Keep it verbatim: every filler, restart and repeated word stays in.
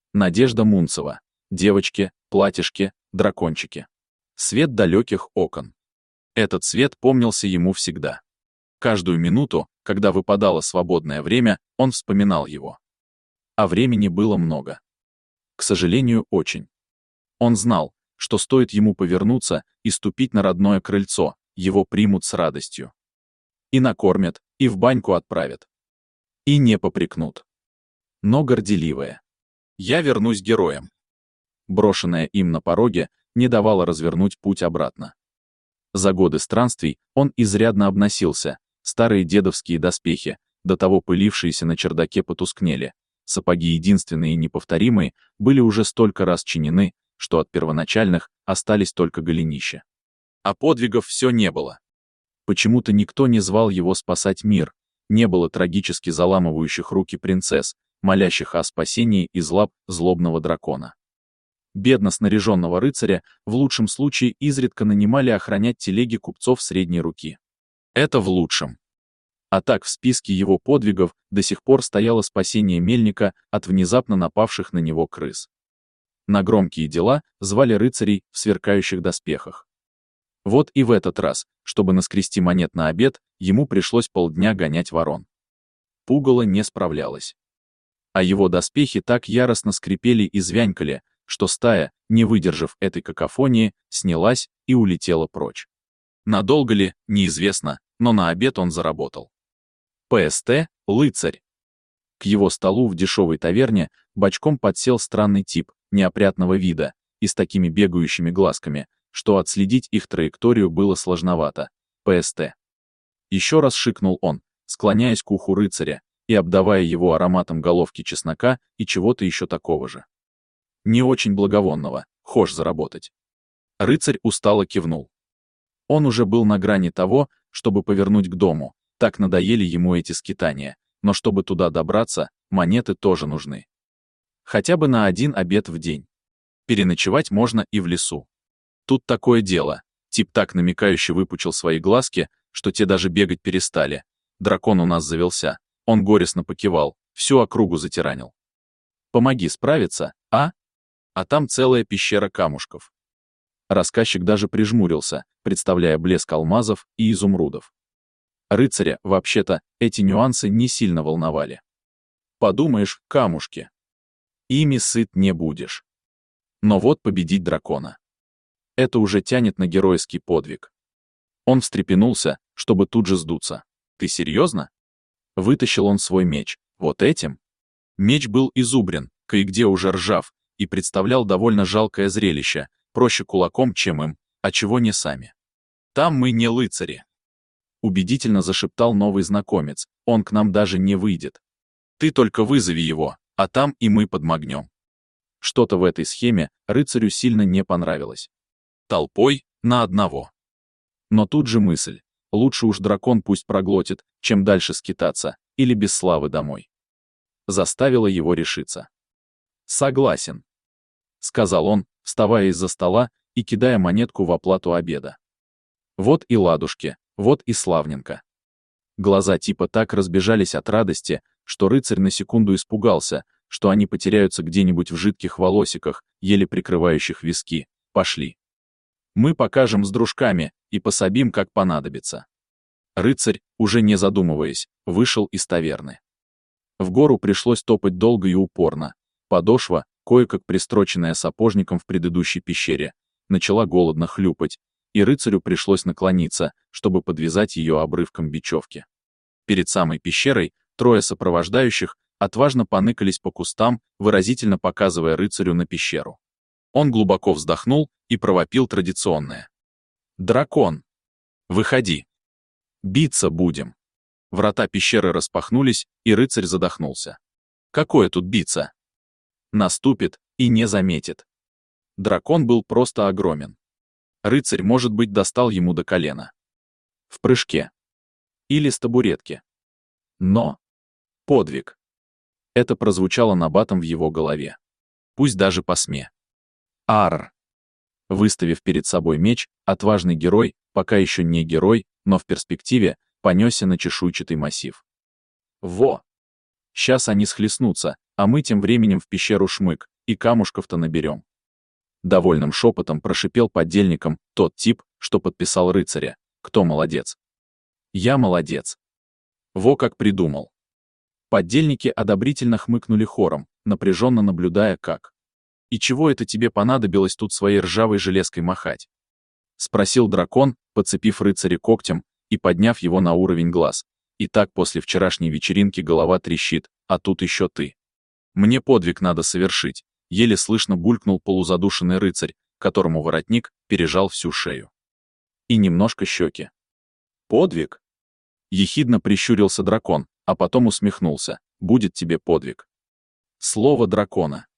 Надежда Мунцева. Девочки, платьишки, дракончики. Свет далеких окон. Этот свет помнился ему всегда. Каждую минуту, когда выпадало свободное время, он вспоминал его. А времени было много. К сожалению, очень. Он знал, что стоит ему повернуться и ступить на родное крыльцо, его примут с радостью. И накормят, и в баньку отправят. И не попрекнут. Но горделивая. Я вернусь героем. Брошенная им на пороге, не давала развернуть путь обратно. За годы странствий он изрядно обносился, старые дедовские доспехи, до того пылившиеся на чердаке, потускнели, сапоги единственные и неповторимые, были уже столько раз чинены, что от первоначальных остались только голенища. А подвигов все не было. Почему-то никто не звал его спасать мир, не было трагически заламывающих руки принцесс, молящих о спасении из лап злобного дракона. Бедно снаряженного рыцаря в лучшем случае изредка нанимали охранять телеги купцов средней руки. Это в лучшем. А так в списке его подвигов до сих пор стояло спасение мельника от внезапно напавших на него крыс. На громкие дела звали рыцарей в сверкающих доспехах. Вот и в этот раз, чтобы наскрести монет на обед, ему пришлось полдня гонять ворон. Пугало не справлялось. А его доспехи так яростно скрипели и звянькали, что стая, не выдержав этой какофонии, снялась и улетела прочь. Надолго ли, неизвестно, но на обед он заработал. ПСТ «Лыцарь». К его столу в дешевой таверне бочком подсел странный тип, неопрятного вида, и с такими бегающими глазками, что отследить их траекторию было сложновато. ПСТ. Еще раз шикнул он, склоняясь к уху рыцаря и обдавая его ароматом головки чеснока и чего-то еще такого же. Не очень благовонного, хошь заработать. Рыцарь устало кивнул. Он уже был на грани того, чтобы повернуть к дому, так надоели ему эти скитания, но чтобы туда добраться, монеты тоже нужны. Хотя бы на один обед в день. Переночевать можно и в лесу. Тут такое дело. Тип так намекающе выпучил свои глазки, что те даже бегать перестали. Дракон у нас завелся. Он горестно покивал, всю округу затиранил. Помоги справиться, а? А там целая пещера камушков. Рассказчик даже прижмурился, представляя блеск алмазов и изумрудов. Рыцаря, вообще-то, эти нюансы не сильно волновали. Подумаешь, камушки. Ими сыт не будешь. Но вот победить дракона. Это уже тянет на геройский подвиг. Он встрепенулся, чтобы тут же сдуться. Ты серьезно? Вытащил он свой меч. Вот этим? Меч был изубрен, кое-где уже ржав, и представлял довольно жалкое зрелище, проще кулаком, чем им, а чего не сами. Там мы не лыцари. Убедительно зашептал новый знакомец, он к нам даже не выйдет. Ты только вызови его, а там и мы подмогнем. Что-то в этой схеме рыцарю сильно не понравилось. Толпой на одного. Но тут же мысль, лучше уж дракон пусть проглотит, чем дальше скитаться, или без славы домой. Заставила его решиться. Согласен, сказал он, вставая из-за стола и кидая монетку в оплату обеда. Вот и ладушки, вот и славненько. Глаза типа так разбежались от радости, что рыцарь на секунду испугался, что они потеряются где-нибудь в жидких волосиках, еле прикрывающих виски. Пошли. Мы покажем с дружками и пособим, как понадобится. Рыцарь, уже не задумываясь, вышел из таверны. В гору пришлось топать долго и упорно. Подошва, кое-как пристроченная сапожником в предыдущей пещере, начала голодно хлюпать, и рыцарю пришлось наклониться, чтобы подвязать ее обрывком бечевки. Перед самой пещерой трое сопровождающих отважно поныкались по кустам, выразительно показывая рыцарю на пещеру. Он глубоко вздохнул и провопил традиционное. «Дракон! Выходи! Биться будем!» Врата пещеры распахнулись, и рыцарь задохнулся. Какое тут биться? Наступит и не заметит. Дракон был просто огромен. Рыцарь, может быть, достал ему до колена. В прыжке. Или с табуретки. Но подвиг. Это прозвучало набатом в его голове. Пусть даже по сме. Арр! Выставив перед собой меч, отважный герой, пока еще не герой, но в перспективе, понесся на чешуйчатый массив. Во! Сейчас они схлестнутся, а мы тем временем в пещеру шмык, и камушков-то наберем. Довольным шепотом прошипел подельником тот тип, что подписал рыцаря. Кто молодец? Я молодец. Во как придумал. Подельники одобрительно хмыкнули хором, напряженно наблюдая, как. «И чего это тебе понадобилось тут своей ржавой железкой махать?» — спросил дракон, подцепив рыцаря когтем и подняв его на уровень глаз. «И так после вчерашней вечеринки голова трещит, а тут еще ты. Мне подвиг надо совершить», — еле слышно булькнул полузадушенный рыцарь, которому воротник пережал всю шею. И немножко щеки. «Подвиг?» — ехидно прищурился дракон, а потом усмехнулся. «Будет тебе подвиг». Слово дракона.